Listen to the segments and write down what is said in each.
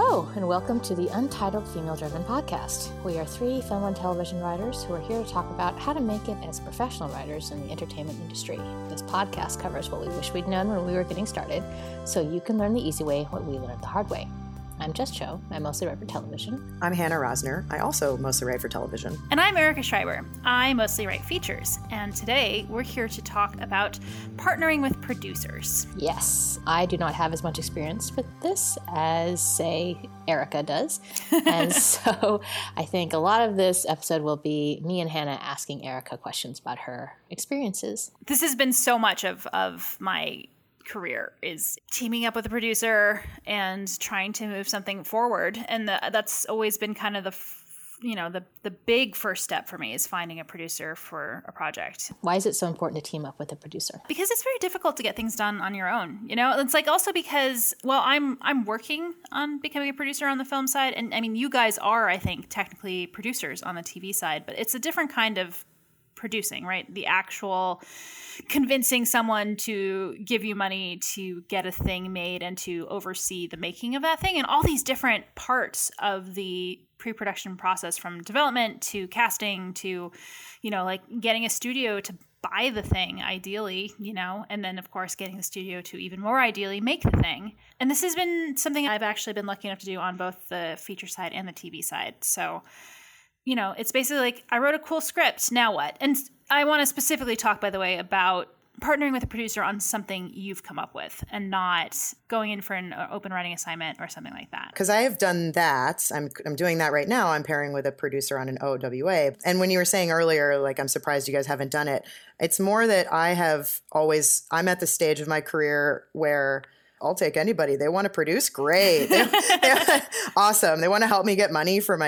Hello, and welcome to the Untitled Female-Driven Podcast. We are three film and television writers who are here to talk about how to make it as professional writers in the entertainment industry. This podcast covers what we wish we'd known when we were getting started, so you can learn the easy way what we learned the hard way. I'm Jess Cho. I mostly write for television. I'm Hannah Rosner. I also mostly write for television. And I'm Erica Schreiber. I mostly write features. And today we're here to talk about partnering with producers. Yes, I do not have as much experience with this as, say, Erica does. And so I think a lot of this episode will be me and Hannah asking Erica questions about her experiences. This has been so much of my career, is teaming up with a producer and trying to move something forward. And that's always been kind of the big first step for me, is finding a producer for a project. Why is it so important to team up with a producer? Because it's very difficult to get things done on your own. You know, it's like also because, well, I'm working on becoming a producer on the film side. And I mean, you guys are, I think, technically producers on the TV side, but it's a different kind of producing, right? The actual convincing someone to give you money to get a thing made and to oversee the making of that thing, and all these different parts of the pre-production process, from development to casting to, you know, like getting a studio to buy the thing ideally, you know, and then of course getting the studio to even more ideally make the thing. And this has been something I've actually been lucky enough to do on both the feature side and the TV side. So, you know, it's basically like, I wrote a cool script, now what? And I want to specifically talk, by the way, about partnering with a producer on something you've come up with and not going in for an open writing assignment or something like that. Because I have done that. I'm doing that right now. I'm pairing with a producer on an OWA. And when you were saying earlier, like, I'm surprised you guys haven't done it, it's more that I'm at the stage of my career where I'll take anybody. They want to produce, great. Awesome. They want to help me get money for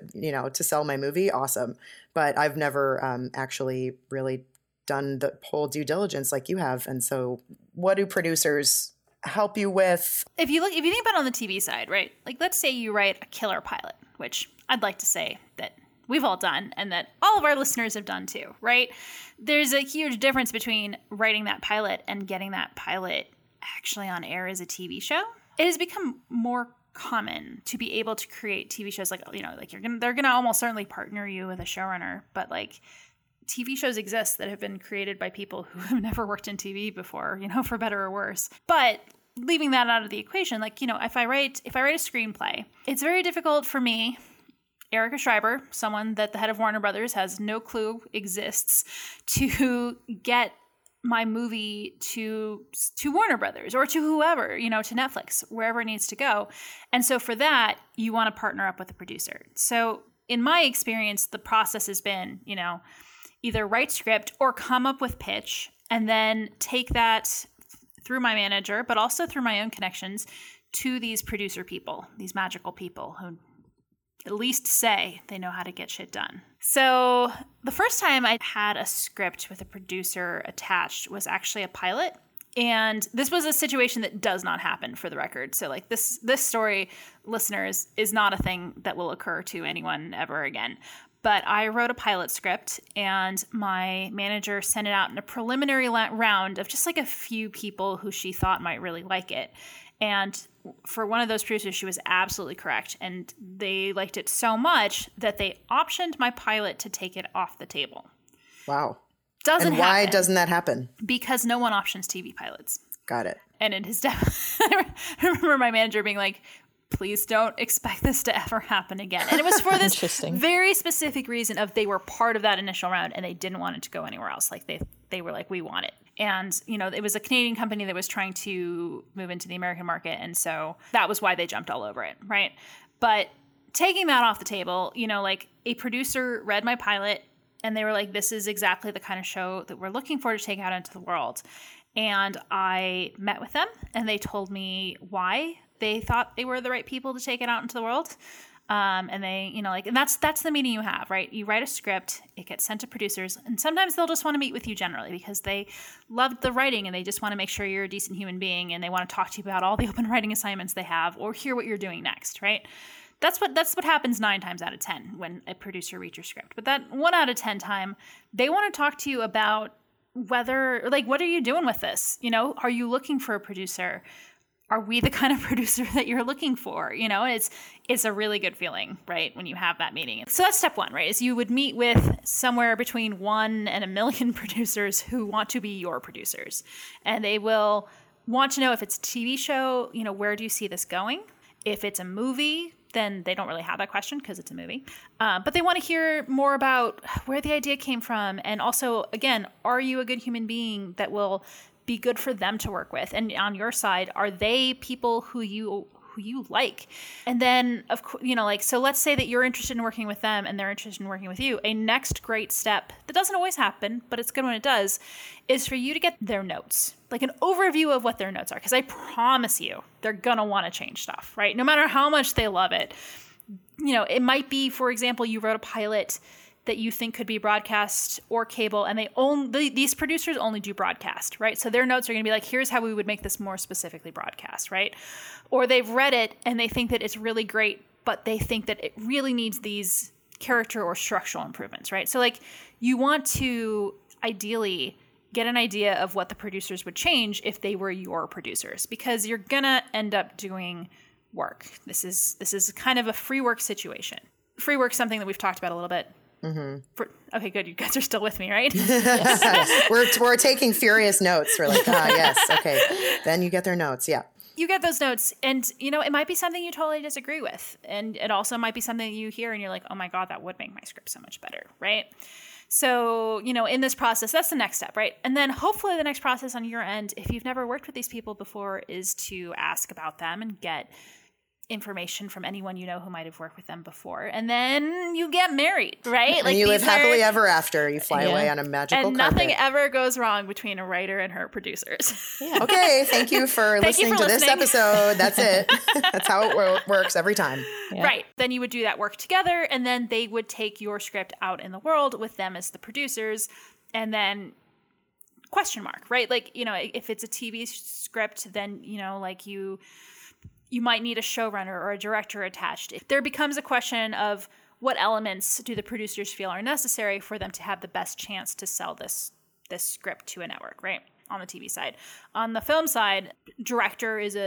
to sell my movie, awesome. But I've never actually really done the whole due diligence like you have. And so, what do producers help you with? If you think about it on the TV side, right? Like, let's say you write a killer pilot, which I'd like to say that we've all done and that all of our listeners have done too, right? There's a huge difference between writing that pilot and getting that pilot actually on air as a TV show. It has become more common to be able to create TV shows, like, you know, like they're gonna almost certainly partner you with a showrunner, but like TV shows exist that have been created by people who have never worked in TV before, you know, for better or worse. But leaving that out of the equation, like, you know, if I write a screenplay, it's very difficult for me, Erica Schreiber, someone that the head of Warner Brothers has no clue exists, to get my movie to Warner Brothers or to whoever, you know, to Netflix, wherever it needs to go. And so for that, you want to partner up with a producer. So in my experience, the process has been, you know, either write script or come up with pitch, and then take that through my manager, but also through my own connections, to these producer people, these magical people who at least say they know how to get shit done. So the first time I had a script with a producer attached was actually a pilot. And this was a situation that does not happen, for the record. So like this story, listeners, is not a thing that will occur to anyone ever again. But I wrote a pilot script, and my manager sent it out in a preliminary round of just like a few people who she thought might really like it. And for one of those producers, she was absolutely correct. And they liked it so much that they optioned my pilot to take it off the table. Wow. Doesn't happen. Why doesn't that happen? Because no one options TV pilots. Got it. And it is definitely, I remember my manager being like, please don't expect this to ever happen again. And it was for this very specific reason of they were part of that initial round and they didn't want it to go anywhere else. Like they were like, we want it. And, you know, it was a Canadian company that was trying to move into the American market. And so that was why they jumped all over it, right? But taking that off the table, you know, like a producer read my pilot and they were like, this is exactly the kind of show that we're looking for to take out into the world. And I met with them and they told me why they thought they were the right people to take it out into the world. And they, you know, like, and that's the meeting you have, right? You write a script, it gets sent to producers, and sometimes they'll just want to meet with you generally because they loved the writing and they just want to make sure you're a decent human being and they want to talk to you about all the open writing assignments they have or hear what you're doing next, right? That's what happens 9 times out of 10 when a producer reads your script. But that 1 out of 10 time, they want to talk to you about whether, like, what are you doing with this? You know, are you looking for a producer? are we the kind of producer that you're looking for? You know, it's a really good feeling, right, when you have that meeting. So that's step one, right, is you would meet with somewhere between 1 and 1 million producers who want to be your producers. And they will want to know if it's a TV show, you know, where do you see this going? If it's a movie, then they don't really have that question because it's a movie. But they want to hear more about where the idea came from. And also, again, are you a good human being that will be good for them to work with? And on your side, are they people who you like? And then, of course, you know, like, so let's say that you're interested in working with them and they're interested in working with you. A next great step that doesn't always happen, but it's good when it does, is for you to get their notes, like an overview of what their notes are. Because I promise you, they're going to want to change stuff, right? No matter how much they love it. You know, it might be, for example, you wrote a pilot that you think could be broadcast or cable, and these producers only do broadcast, right? So their notes are going to be like, here's how we would make this more specifically broadcast, right? Or they've read it and they think that it's really great, but they think that it really needs these character or structural improvements, right? So like, you want to ideally get an idea of what the producers would change if they were your producers, because you're going to end up doing work. This is kind of a free work situation. Free work is something that we've talked about a little bit. Mm-hmm. Okay, good. You guys are still with me, right? We're taking furious notes. We're like, yes, okay. Then you get their notes, yeah. You get those notes, and you know, it might be something you totally disagree with, and it also might be something you hear and you're like, oh my God, that would make my script so much better, right? So, you know, in this process, that's the next step, right? And then hopefully the next process on your end, if you've never worked with these people before, is to ask about them and get information from anyone you know who might have worked with them before. And then you get married, right? And like, you live happily ever after. You fly away on a magical and carpet. Nothing ever goes wrong between a writer and her producers. Yeah. Okay, thank you for listening to this episode. That's it. That's how it works every time. Yeah. Right. Then you would do that work together, and then they would take your script out in the world with them as the producers, and then question mark, right? Like, you know, if it's a TV script, then, you know, like you might need a showrunner or a director attached. There becomes a question of what elements do the producers feel are necessary for them to have the best chance to sell this script to a network, right? On the TV side. On the film side, director is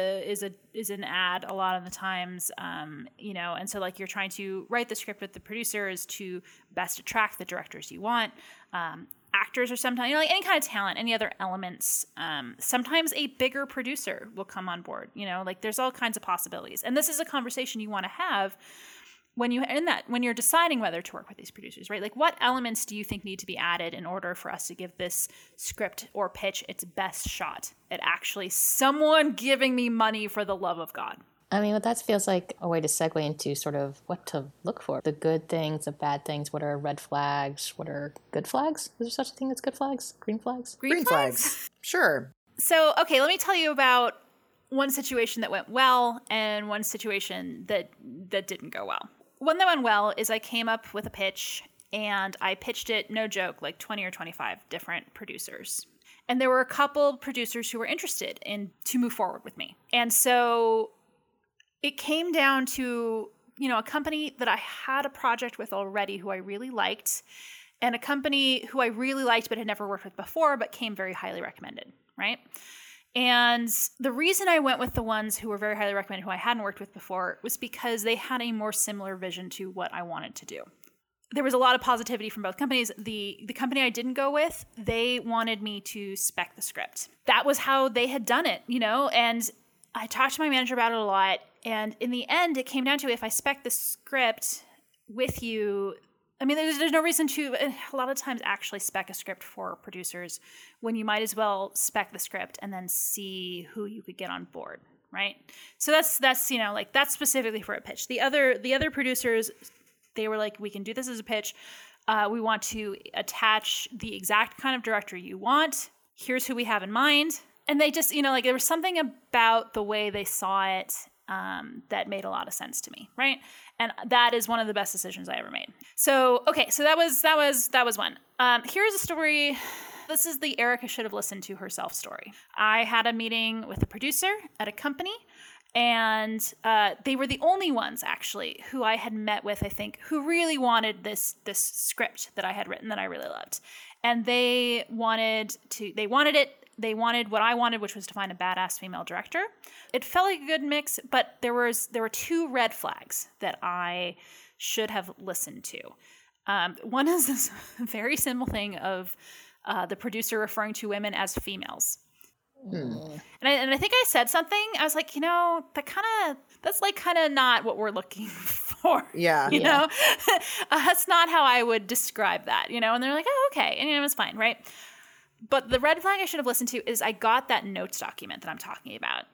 an ad a lot of the times, you know, and so like you're trying to write the script with the producers to best attract the directors you want. Actors or sometimes, you know, like any kind of talent, any other elements. Sometimes a bigger producer will come on board, you know, like there's all kinds of possibilities. And this is a conversation you want to have when you're deciding whether to work with these producers, right? Like, what elements do you think need to be added in order for us to give this script or pitch its best shot at actually someone giving me money for the love of God? I mean, that feels like a way to segue into sort of what to look for. The good things, the bad things. What are red flags? What are good flags? Is there such a thing as good flags? Green flags? Green flags. Sure. So, okay, let me tell you about one situation that went well and one situation that didn't go well. One that went well is I came up with a pitch and I pitched it, no joke, like 20 or 25 different producers. And there were a couple producers who were interested to move forward with me. And so it came down to, you know, a company that I had a project with already who I really liked, and a company who I really liked but had never worked with before but came very highly recommended, right? And the reason I went with the ones who were very highly recommended, who I hadn't worked with before, was because they had a more similar vision to what I wanted to do. There was a lot of positivity from both companies. The company I didn't go with, they wanted me to spec the script. That was how they had done it, you know, and I talked to my manager about it a lot. And in the end, it came down to, if I spec the script with you, I mean, there's no reason to, a lot of times, actually spec a script for producers when you might as well spec the script and then see who you could get on board, right? So that's you know, like, that's specifically for a pitch. The other producers, they were like, we can do this as a pitch. We want to attach the exact kind of director you want. Here's who we have in mind. And they just, you know, like, there was something about the way they saw it that made a lot of sense to me, right? And that is one of the best decisions I ever made. So, okay, so that was one. Here's a story. This is the Erica should have listened to herself story. I had a meeting with a producer at a company, and they were the only ones, actually, who I had met with, I think, who really wanted this script that I had written that I really loved. And they wanted it They wanted what I wanted, which was to find a badass female director. It felt like a good mix, but there were 2 red flags that I should have listened to. One is this very simple thing of the producer referring to women as females. And I think I said something. I was like, that's like kind of not what we're looking for. Yeah. You know, that's not how I would describe that, and they're like, oh, okay. And it was fine. Right. But the red flag I should have listened to is I got that notes document that I'm talking about.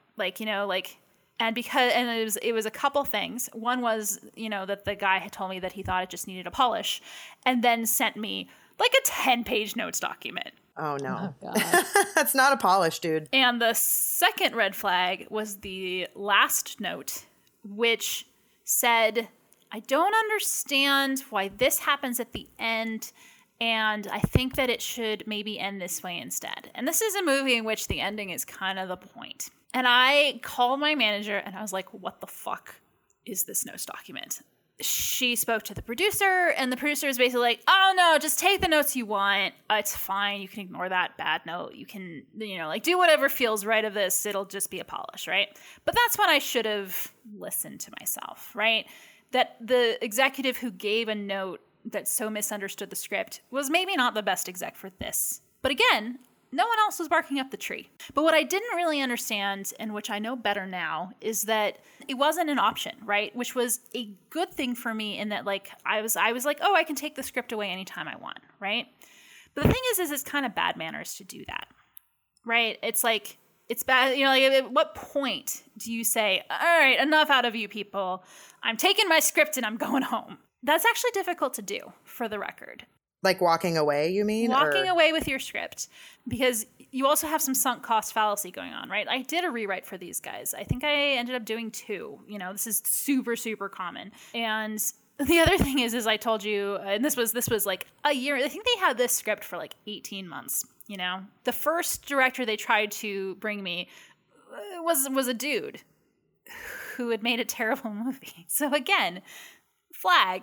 And it was a couple things. One was, that the guy had told me that he thought it just needed a polish and then sent me like a 10-page notes document. Oh, no. Oh, God. That's not a polish, dude. And the second red flag was the last note, which said, I don't understand why this happens at the end, and I think that it should maybe end this way instead. And this is a movie in which the ending is kind of the point. And I called my manager, and I was like, what the fuck is this notes document? She spoke to the producer, and the producer was basically like, oh, no, just take the notes you want. It's fine. You can ignore that bad note. You can, do whatever feels right of this. It'll just be a polish, right? But that's when I should have listened to myself, right? That the executive who gave a note that so misunderstood the script was maybe not the best exec for this. But again, no one else was barking up the tree. But what I didn't really understand, and which I know better now, is that it wasn't an option, right? Which was a good thing for me in that, I was like, oh, I can take the script away anytime I want, right? But the thing is it's kind of bad manners to do that, right? It's like, it's bad, at what point do you say, all right, enough out of you people. I'm taking my script and I'm going home. That's actually difficult to do, for the record. Like walking away, you mean? Walking away with your script, because you also have some sunk cost fallacy going on, right? I did a rewrite for these guys. I think I ended up doing 2. This is super, super common. And the other thing is I told you, and this was like a year. I think they had this script for like 18 months. The first director they tried to bring me was a dude who had made a terrible movie. So again, flag.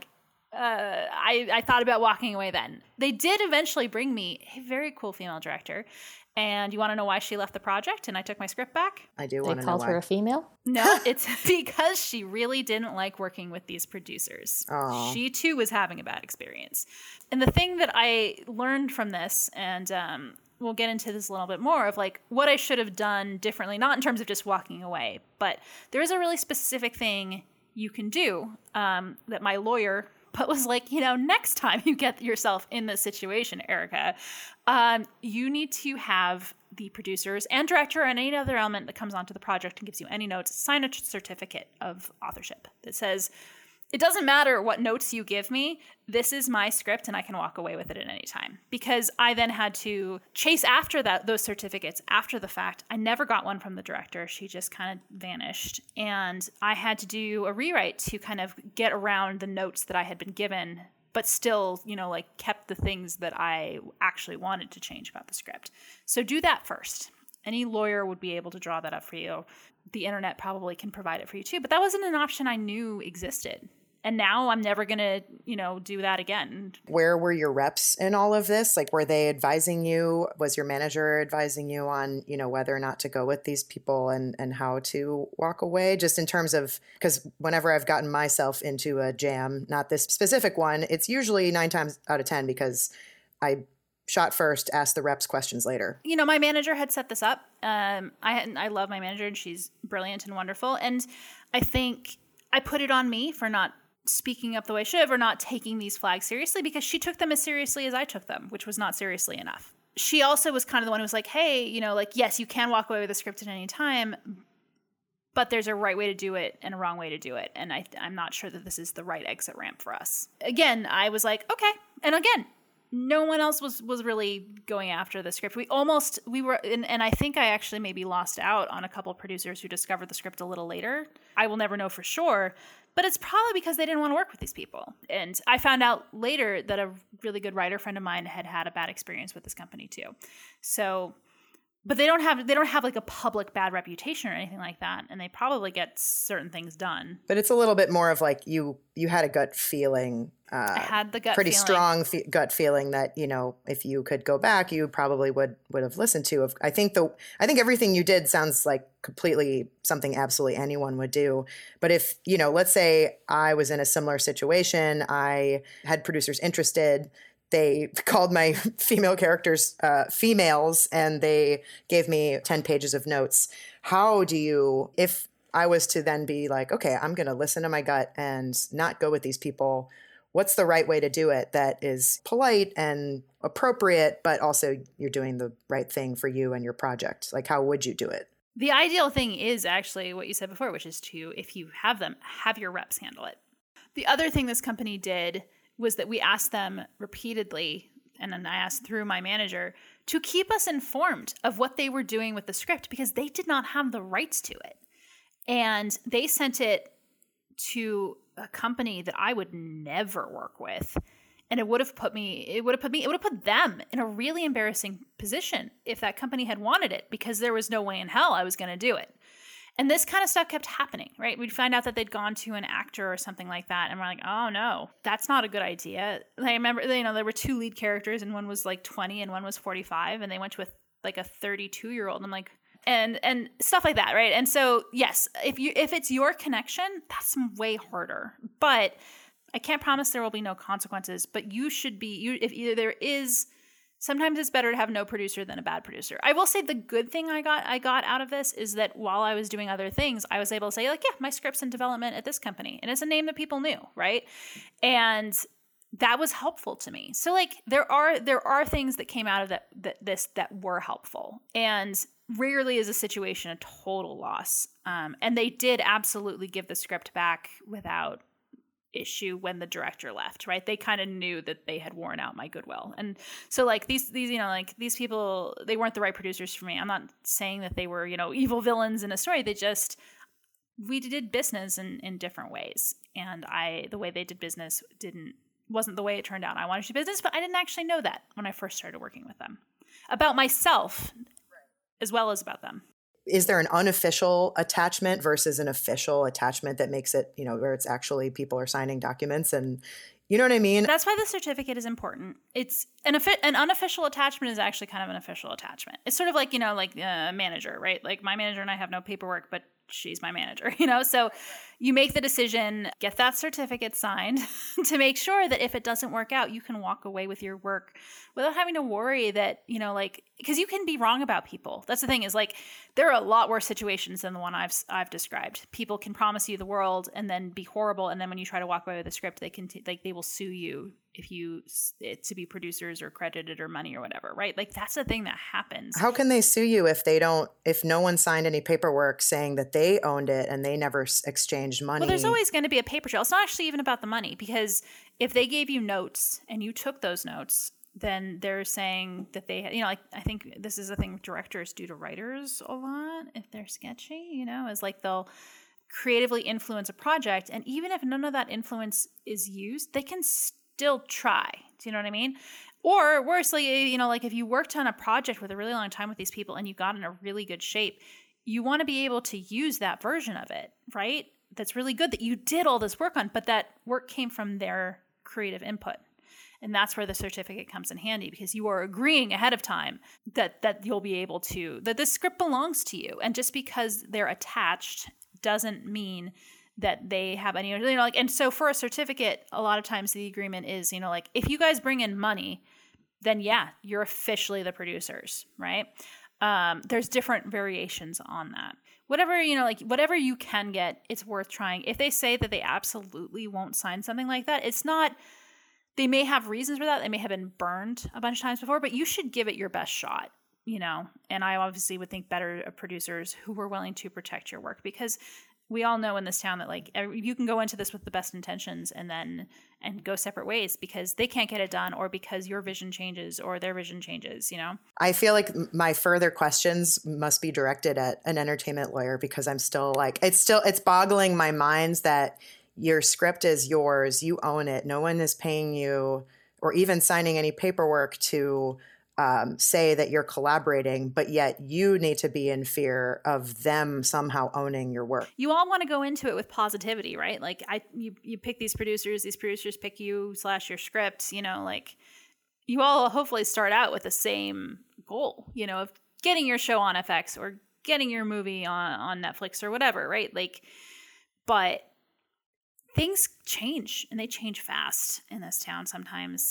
I thought about walking away then. They did eventually bring me a very cool female director. And you want to know why she left the project and I took my script back? I do They want to know called why. her a female? No, it's because she really didn't like working with these producers. Aw. She too was having a bad experience. And the thing that I learned from this, and we'll get into this a little bit more, of like what I should have done differently, not in terms of just walking away, but there is a really specific thing you can do that my lawyer was like, next time you get yourself in this situation, Erica, you need to have the producers and director and any other element that comes onto the project and gives you any notes, sign a certificate of authorship that says, it doesn't matter what notes you give me, this is my script and I can walk away with it at any time. Because I then had to chase after those certificates after the fact. I never got one from the director. She just kind of vanished. And I had to do a rewrite to kind of get around the notes that I had been given, but still, kept the things that I actually wanted to change about the script. So do that first. Any lawyer would be able to draw that up for you. The internet probably can provide it for you too, but that wasn't an option I knew existed. And now I'm never going to, do that again. Where were your reps in all of this? Like, were they advising you? Was your manager advising you on, whether or not to go with these people and how to walk away? Just in terms of, because whenever I've gotten myself into a jam, not this specific one, it's usually 9 times out of 10 because I shot first, asked the reps questions later. My manager had set this up. I love my manager and she's brilliant and wonderful. And I think I put it on me for not speaking up the way I should have or not taking these flags seriously because she took them as seriously as I took them, which was not seriously enough. She also was kind of the one who was like, hey, yes, you can walk away with a script at any time, but there's a right way to do it and a wrong way to do it. And I'm not sure that this is the right exit ramp for us. Again, I was like, okay. And again, no one else was really going after the script. We were, and I think I actually maybe lost out on a couple of producers who discovered the script a little later. I will never know for sure, but it's probably because they didn't want to work with these people. And I found out later that a really good writer friend of mine had a bad experience with this company too. So But they don't have like a public bad reputation or anything like that, and they probably get certain things done. But it's a little bit more of like you had a gut feeling. I had the pretty strong gut feeling that, you know, if you could go back, you probably would have listened to. I think everything you did sounds like completely something absolutely anyone would do. But if, you know, let's say I was in a similar situation, I had producers interested. They called my female characters females, and they gave me 10 pages of notes. How do you, if I was to then be like, okay, I'm going to listen to my gut and not go with these people, what's the right way to do it that is polite and appropriate, but also you're doing the right thing for you and your project? Like, how would you do it? The ideal thing is actually what you said before, which is to, if you have them, have your reps handle it. The other thing this company did was that we asked them repeatedly, and then I asked through my manager, to keep us informed of what they were doing with the script, because they did not have the rights to it. And they sent it to a company that I would never work with. And it would have put them in a really embarrassing position if that company had wanted it, because there was no way in hell I was going to do it. And this kind of stuff kept happening, right? We'd find out that they'd gone to an actor or something like that, and we're like, oh no, that's not a good idea. I remember, you know, there were 2 lead characters, and one was like 20 and one was 45, and they went with like a 32-year-old. And I'm like, and stuff like that, right? And so, yes, if it's your connection, that's way harder. But I can't promise there will be no consequences. But you should be, if there is. Sometimes it's better to have no producer than a bad producer. I will say the good thing I got out of this is that while I was doing other things, I was able to say, like, yeah, my script's in development at this company. And it's a name that people knew, right? And that was helpful to me. So, like, there are things that came out of that were helpful. And rarely is a situation a total loss. And they did absolutely give the script back without issue when the director left, right? They kind of knew that they had worn out my goodwill. And so, like, these you know, like, these people, they weren't the right producers for me. I'm not saying that they were, you know, evil villains in a story. We did business in different ways. And the way they did business wasn't the way it turned out. I wanted to do business, but I didn't actually know that when I first started working with them. About myself as well as about them. Is there an unofficial attachment versus an official attachment that makes it, you know, where it's actually people are signing documents and, you know what I mean? That's why the certificate is important. It's an unofficial attachment is actually kind of an official attachment. It's sort of like, you know, like a manager, right? Like, my manager and I have no paperwork, but she's my manager, you know? So you make the decision, get that certificate signed to make sure that if it doesn't work out, you can walk away with your work without having to worry that, you know, like, because you can be wrong about people. That's the thing, is like, there are a lot worse situations than the one I've described. People can promise you the world and then be horrible, and then when you try to walk away with a script, they will sue you if you to be producers or credited or money or whatever, right? Like, that's the thing that happens. How can they sue you if no one signed any paperwork saying that they owned it and they never exchanged money? Well, there's always going to be a paper trail. It's not actually even about the money, because if they gave you notes and you took those notes, then they're saying that they, you know, like, I think this is a thing directors do to writers a lot if they're sketchy, you know, is like they'll creatively influence a project, and even if none of that influence is used, they can still try. Do you know what I mean? Or worse, like, you know, like, if you worked on a project with a really long time with these people and you got in a really good shape, you want to be able to use that version of it, right? That's really good that you did all this work on, but that work came from their creative input. And that's where the certificate comes in handy, because you are agreeing ahead of time that you'll be able to, that this script belongs to you. And just because they're attached doesn't mean that they have any, you know, like, and so for a certificate, a lot of times the agreement is, you know, like, if you guys bring in money, then yeah, you're officially the producers, right? There's different variations on that. Whatever, you know, like, whatever you can get, it's worth trying. If they say that they absolutely won't sign something like that, it's not, they may have reasons for that. They may have been burned a bunch of times before, but you should give it your best shot, you know? And I obviously would think better of producers who were willing to protect your work, because we all know in this town that, like, you can go into this with the best intentions and go separate ways because they can't get it done, or because your vision changes or their vision changes, you know? I feel like my further questions must be directed at an entertainment lawyer, because I'm still like, it's boggling my mind that your script is yours. You own it. No one is paying you or even signing any paperwork to say that you're collaborating, but yet you need to be in fear of them somehow owning your work. You all want to go into it with positivity, right? Like you pick these producers pick you / your script, like you all hopefully start out with the same goal, of getting your show on FX or getting your movie on Netflix or whatever, right? Like, but things change and they change fast in this town sometimes.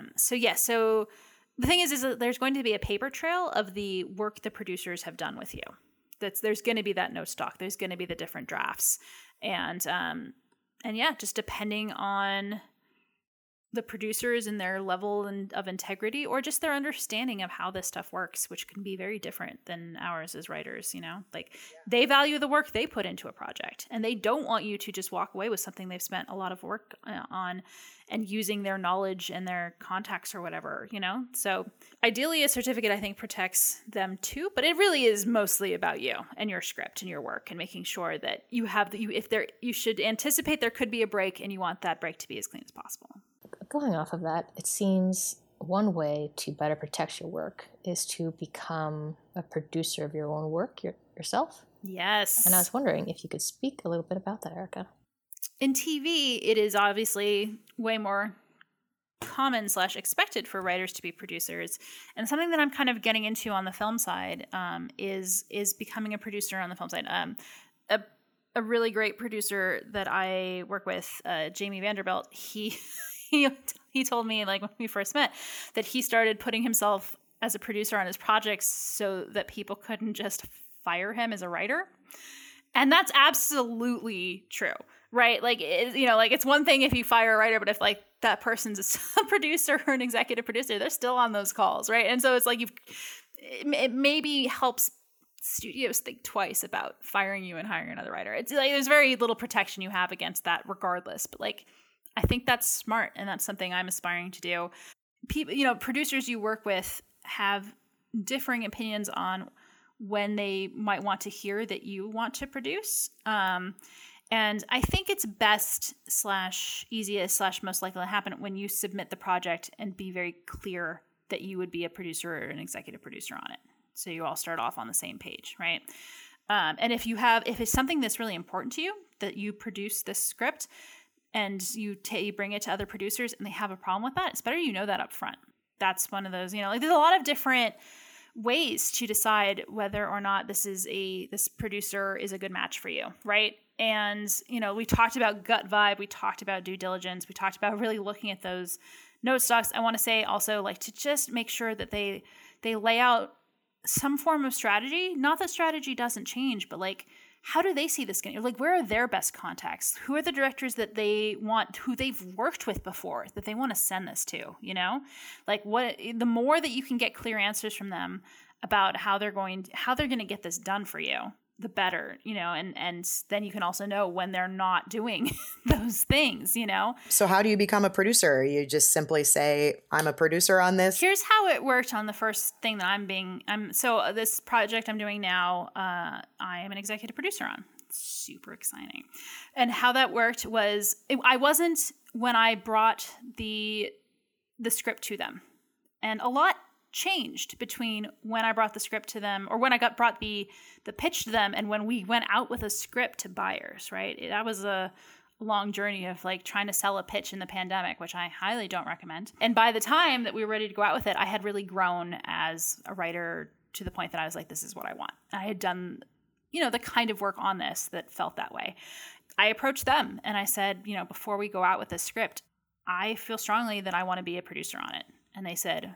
So the thing is that there's going to be a paper trail of the work the producers have done with you. There's going to be that note stock. There's going to be the different drafts, and just depending on the producers and their level of integrity, or just their understanding of how this stuff works, which can be very different than ours as writers. They value the work they put into a project, and they don't want you to just walk away with something they've spent a lot of work on and using their knowledge and their contacts or whatever, So ideally a certificate, I think, protects them too, but it really is mostly about you and your script and your work and making sure that you have you should anticipate there could be a break, and you want that break to be as clean as possible. Going off of that, it seems one way to better protect your work is to become a producer of your own work yourself. Yes. And I was wondering if you could speak a little bit about that, Erica. In TV, it is obviously way more common / expected for writers to be producers. And something that I'm kind of getting into on the film side is becoming a producer on the film side. A really great producer that I work with, Jamie Vanderbilt, he told me, like, when we first met, that he started putting himself as a producer on his projects so that people couldn't just fire him as a writer. And that's absolutely true, right? Like, it's one thing if you fire a writer, but if like that person's a producer or an executive producer, they're still on those calls, right? And so it's like it maybe helps studios think twice about firing you and hiring another writer. It's like there's very little protection you have against that regardless, but like, I think that's smart, and that's something I'm aspiring to do. People, producers you work with have differing opinions on when they might want to hear that you want to produce. And I think it's best / easiest / most likely to happen when you submit the project and be very clear that you would be a producer or an executive producer on it. So you all start off on the same page, right? And if it's something that's really important to you, that you produce this script, and you bring it to other producers and they have a problem with that, it's better you know that up front. That's one of those, there's a lot of different ways to decide whether or not this producer is a good match for you, right? And, we talked about gut vibe, we talked about due diligence, we talked about really looking at those note stocks. I want to say also, like, to just make sure that they lay out some form of strategy. Not that strategy doesn't change, but like, how do they see this getting? Like, where are their best contacts? Who are the directors that they want, who they've worked with before, that they want to send this to, Like, the more that you can get clear answers from them about how they're going to get this done for you, the better, and then you can also know when they're not doing those things, So how do you become a producer? You just simply say, I'm a producer on this? Here's how it worked on the first thing that so this project I'm doing now, I am an executive producer on. Super exciting. And how that worked was, I wasn't when I brought the script to them. And a lot changed between when I brought the script to them, or when I brought the pitch to them, and when we went out with a script to buyers, right? That was a long journey of like trying to sell a pitch in the pandemic, which I highly don't recommend. And by the time that we were ready to go out with it, I had really grown as a writer to the point that I was like, this is what I want. I had done, the kind of work on this that felt that way. I approached them and I said, before we go out with this script, I feel strongly that I want to be a producer on it. And they said,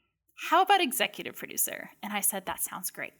how about executive producer? And I said, that sounds great.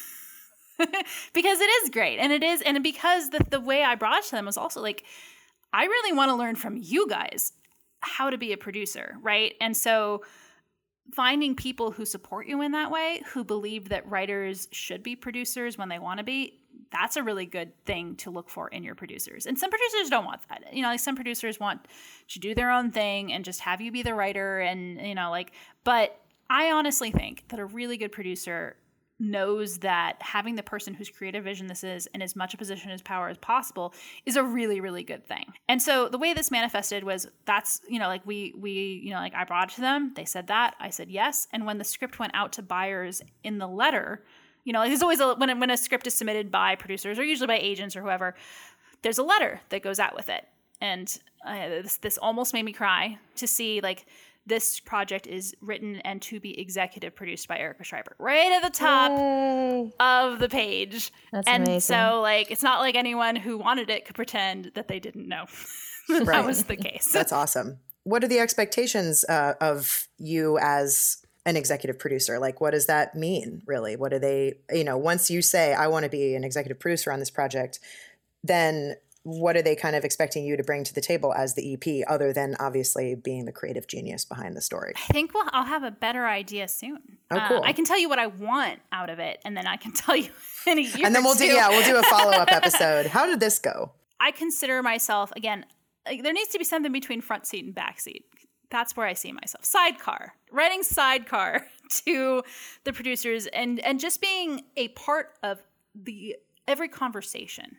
Because it is great. And it is. And because the way I brought it to them was also like, I really want to learn from you guys how to be a producer, right? And so finding people who support you in that way, who believe that writers should be producers when they want to be, that's a really good thing to look for in your producers. And some producers don't want that. Like some producers want to do their own thing and just have you be the writer and, but I honestly think that a really good producer knows that having the person whose creative vision this is in as much a position of power as possible is a really, really good thing. And so the way this manifested was that's, like we like I brought it to them. They said that. I said yes. And when the script went out to buyers in the letter, like there's always when a script is submitted by producers or usually by agents or whoever, there's a letter that goes out with it. And this almost made me cry to see like this project is written and to be executive produced by Erica Schreiber right at the top of the page. That's and amazing. So like it's not like anyone who wanted it could pretend that they didn't know that Right. was the case. That's awesome. What are the expectations of you as an executive producer? Like, what does that mean, really? What do they, once you say, I want to be an executive producer on this project, then what are they kind of expecting you to bring to the table as the EP, other than obviously being the creative genius behind the story? I think I'll have a better idea soon. Oh, cool. I can tell you what I want out of it, and then I can tell you in a year And then we'll or two. do a follow-up episode. How did this go? I consider myself, again, like, there needs to be something between front seat and back seat. That's where I see myself. Writing sidecar to the producers and just being a part of every conversation.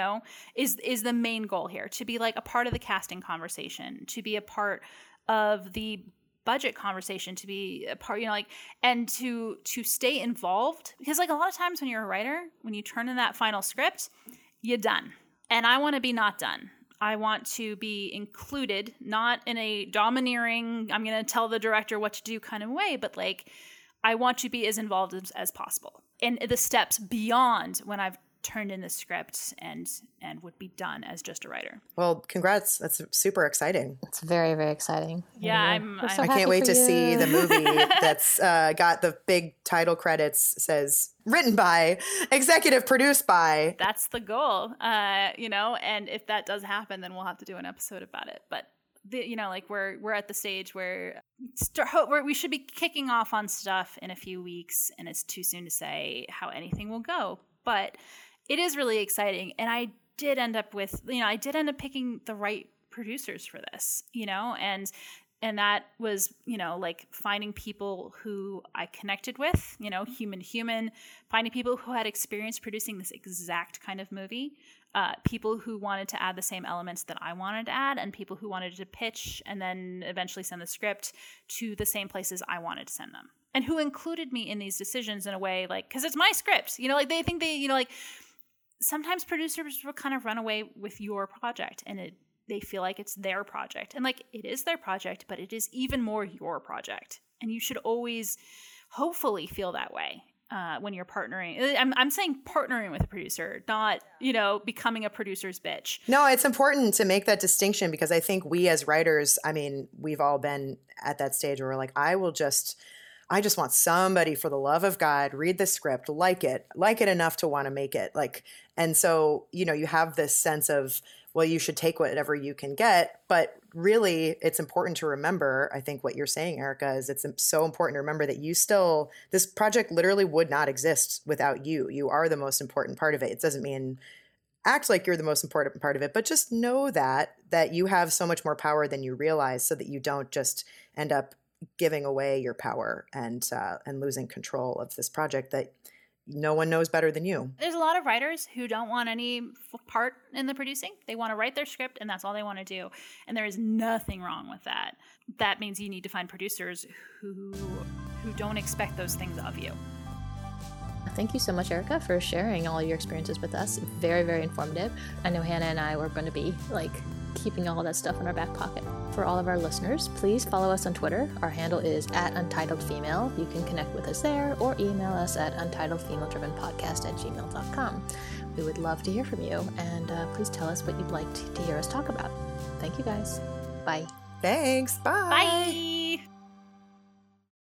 Is the main goal here, to be like a part of the casting conversation, to be a part of the budget conversation, to be a part, and to stay involved. Because like a lot of times when you're a writer, when you turn in that final script, you're done. And I want to be not done. I want to be included, not in a domineering, I'm going to tell the director what to do kind of way, but like I want to be as involved as possible. And the steps beyond when I've turned in the script and would be done as just a writer. Well, congrats. That's super exciting. It's very, very exciting. Yeah, We're so I happy can't wait for to you. see the movie that's got the big title credits, says written by, executive produced by. That's the goal, and if that does happen, then we'll have to do an episode about it. But we're at the stage where we should be kicking off on stuff in a few weeks, and it's too soon to say how anything will go. But it is really exciting, and I did end up picking the right producers for this, and that was, like finding people who I connected with, human to human, finding people who had experience producing this exact kind of movie, people who wanted to add the same elements that I wanted to add, and people who wanted to pitch and then eventually send the script to the same places I wanted to send them. And who included me in these decisions in a way, like, because it's my script, they think sometimes producers will kind of run away with your project and they feel like it's their project. And like, it is their project, but it is even more your project. And you should always hopefully feel that way when you're partnering. I'm saying partnering with a producer, not, becoming a producer's bitch. No, it's important to make that distinction because I think we as writers, we've all been at that stage where we're like, I just want somebody, for the love of God, read the script, like it enough to want to make it. And so, you have this sense of, well, you should take whatever you can get. But really, it's important to remember, I think what you're saying, Erica, is it's so important to remember that this project literally would not exist without you. You are the most important part of it. It doesn't mean act like you're the most important part of it, but just know that you have so much more power than you realize, so that you don't just end up giving away your power and losing control of this project that no one knows better than you. There's a lot of writers who don't want any part in the producing. They want to write their script and that's all they want to do. And there is nothing wrong with that. That means you need to find producers who don't expect those things of you. Thank you so much, Erica, for sharing all your experiences with us. Very, very informative. I know Hannah and I were going to be keeping all of that stuff in our back pocket. For all of our listeners, please follow us on Twitter. Our handle is @UntitledFemale. You can connect with us there or email us at untitledfemaledrivenpodcast@gmail.com. We would love to hear from you, and please tell us what you'd like to hear us talk about. Thank you, guys. Bye. Thanks. Bye. Bye.